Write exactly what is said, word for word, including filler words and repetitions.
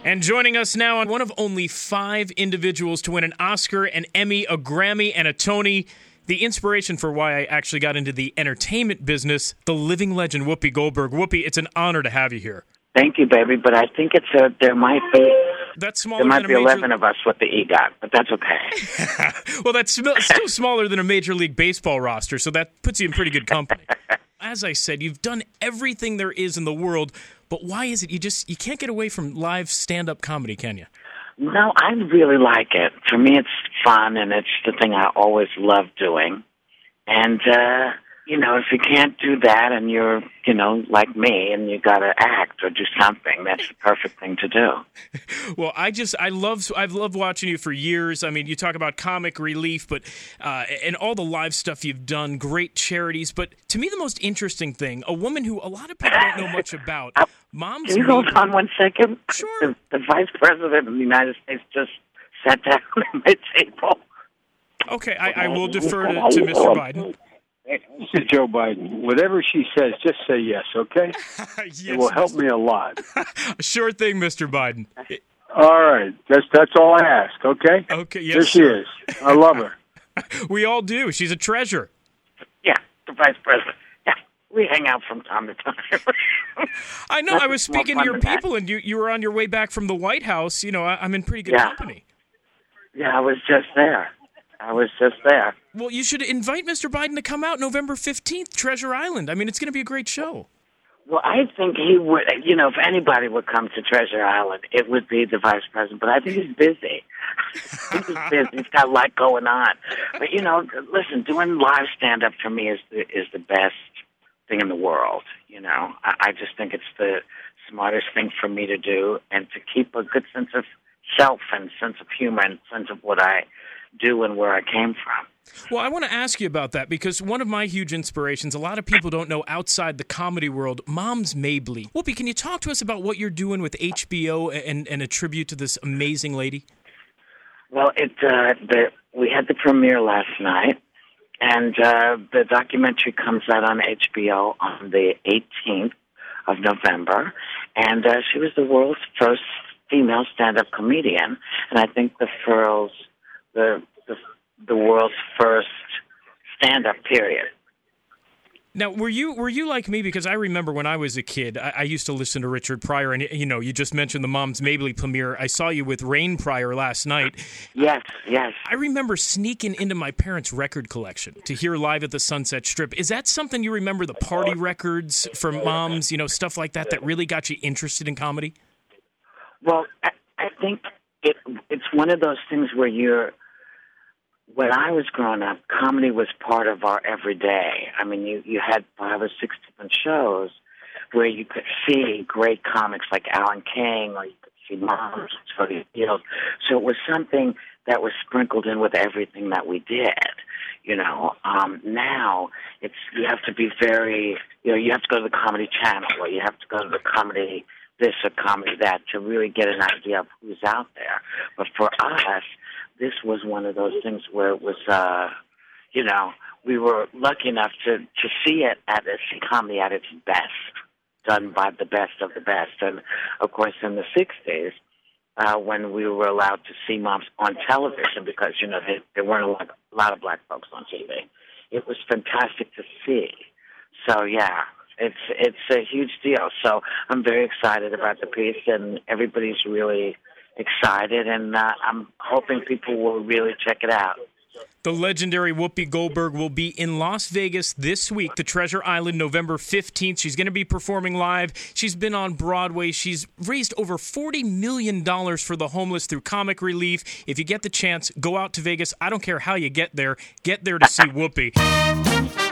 And joining us now, one of only five individuals to win an Oscar, an Emmy, a Grammy, and a Tony, the inspiration for why I actually got into the entertainment business, the living legend Whoopi Goldberg. Whoopi, it's an honor to have you here. Thank you, baby, but I think it's a, there might be that's smaller there might than be a major... eleven of us with the EGOT, but that's okay. Well, that's still smaller than a Major League Baseball roster, so that puts you in pretty good company. As I said, you've done everything there is in the world, but why is it you just you can't get away from live stand-up comedy, can you? No, I really like it. For me, it's fun, and it's the thing I always love doing. And, uh, you know, if you can't do that and you're, you know, like me and you got to act or do something, that's the perfect thing to do. Well, I just, I love, I've loved watching you for years. I mean, you talk about comic relief, but, uh, and all the live stuff you've done, great charities. But to me, the most interesting thing, a woman who a lot of people don't know much about, uh, Mom's Can you hold on one second? Sure. The, the Vice President of the United States just sat down at my table. Okay, I, I will defer to, to Mister Biden. This is Joe Biden. Whatever she says, just say yes, okay? Yes, it will help Mister me a lot. Sure thing, Mister Biden. All right. That's that's all I ask, okay? Okay, yes, There she sir. is. I love her. We all do. She's a treasure. Yeah, the Vice President. Yeah, we hang out from time to time. I know. That's I was speaking to your people, and you, you were on your way back from the White House. You know, I, I'm in pretty good Yeah. company. Yeah, I was just there. I was just there. Well, you should invite Mister Biden to come out November fifteenth, Treasure Island. I mean, it's going to be a great show. Well, I think he would, you know, if anybody would come to Treasure Island, it would be the Vice President. But I think he's busy. He's busy. He's got a lot going on. But, you know, listen, doing live stand-up for me is the, is the best thing in the world, you know. I, I just think it's the smartest thing for me to do, and to keep a good sense of self and sense of humor and sense of what I do and where I came from. Well, I want to ask you about that because one of my huge inspirations, a lot of people don't know outside the comedy world, Moms Mabley. Whoopi, can you talk to us about what you're doing with H B O and, and a tribute to this amazing lady? Well, it uh, the, we had the premiere last night, and uh, the documentary comes out on H B O on the eighteenth of November, and uh, she was the world's first female stand-up comedian, and I think the first the the, the world's first stand-up period. Now, were you were you like me? Because I remember when I was a kid, I, I used to listen to Richard Pryor, and you know, you just mentioned the Moms Mabley premiere. I saw you with Rain Pryor last night. Yes, yes. I remember sneaking into my parents' record collection to hear Live at the Sunset Strip. Is that something you remember, the party records from Moms, you know, stuff like that, that really got you interested in comedy? Well, I, I think it it's one of those things where you're, when I was growing up, comedy was part of our everyday. I mean, you, you had five or six different shows where you could see great comics like Alan King, or you could see Moms, Tony Fields. So it was something that was sprinkled in with everything that we did. You know, um, now it's you have to be very, you know, you have to go to the Comedy Channel, or you have to go to the comedy this or comedy that to really get an idea of who's out there. But for us, this was one of those things where it was, uh, you know, we were lucky enough to, to see it at its comedy at its best, done by the best of the best. And, of course, in the sixties, uh, when we were allowed to see Moms on television, because, you know, they, there weren't a lot, a lot of black folks on T V, it was fantastic to see. So, yeah. It's it's a huge deal. So I'm very excited about the piece, and everybody's really excited, and uh, I'm hoping people will really check it out. The legendary Whoopi Goldberg will be in Las Vegas this week, the Treasure Island, November fifteenth. She's going to be performing live. She's been on Broadway. She's raised over forty million dollars for the homeless through comic relief. If you get the chance, go out to Vegas. I don't care how you get there. Get there to see Whoopi.